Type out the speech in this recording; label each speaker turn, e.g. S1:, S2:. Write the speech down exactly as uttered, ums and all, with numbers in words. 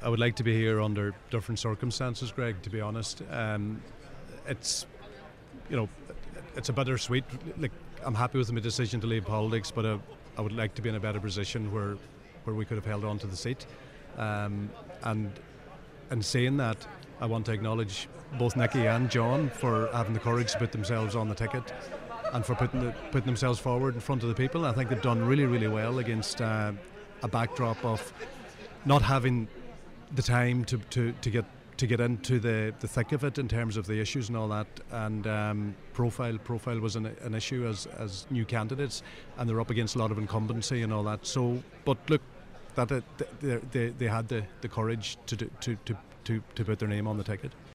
S1: I would like to be here under different circumstances, Greg, to be honest. Um, it's, you know, it's a bittersweet. Like, I'm happy with my decision to leave politics, but I, I would like to be in a better position where, where we could have held on to the seat. Um, and in saying that, I want to acknowledge both Nicky and John for having the courage to put themselves on the ticket and for putting the, putting themselves forward in front of the people. I think they've done really, really well against uh, a backdrop of not having the time to, to, to get to get into the, the thick of it in terms of the issues and all that. And um, profile profile was an, an issue as as new candidates, and they're up against a lot of incumbency and all that. So, but look, that uh, they, they they had the, the courage to, do, to to to to put their name on the ticket.